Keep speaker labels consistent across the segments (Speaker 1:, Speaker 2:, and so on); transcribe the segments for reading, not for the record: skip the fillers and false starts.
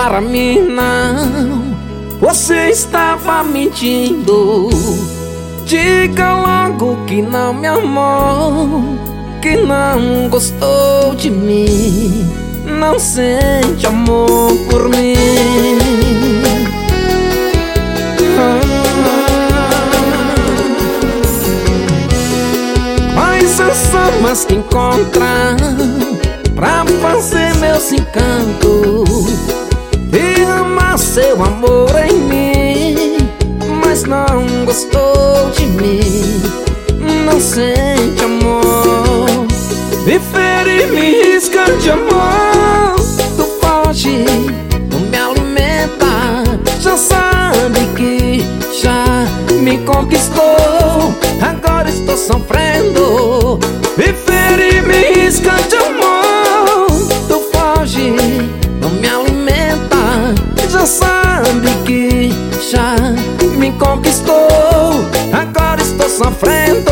Speaker 1: para mim não, você estava mentindo. Diga logo que não me amou, que não gostou de mim, não sente amor por mim. Quais as almas que encontram pra fazer meus encantos e amar seu amor em mim, mas não gostou de mim, não sente amor. Me fere, me risca de amor, tu foge, tu me alimenta, já sabe que já me conquistou, agora estou sofrendo. Me fere, me risca de amor, tu foge, não me alimenta, já sabe que já me conquistou, agora estou sofrendo.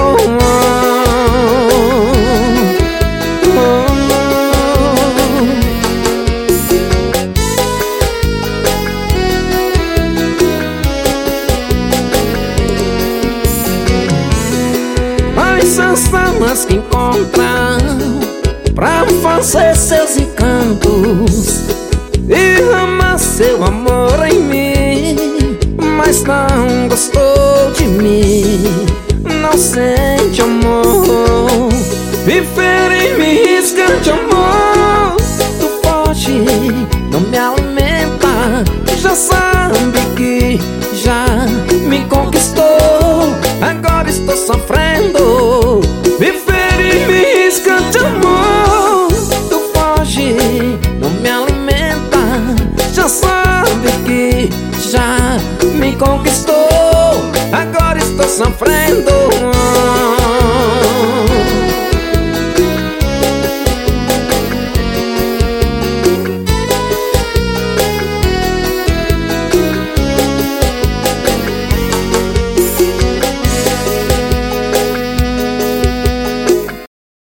Speaker 1: Essas almas que encontram pra fazer seus encantos e amar seu amor em mim, mas não gostou de mim, não sente amor. Me fere, me risca de amor, tu foge, não me alimenta, já sabe que já me conquistou, agora estou sofrendo. Me fere, me risca de amor, tu foge, não me alimenta, já sabe que já me conquistou, agora estou sofrendo.